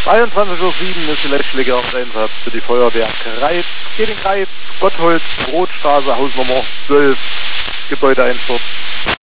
23:07 ist die letztliche Einsatz für die Feuerwehr Greiz. Geht in Greiz, Gottholz, Rotstraße, Hausnummer 12, Gebäudeeinsturz.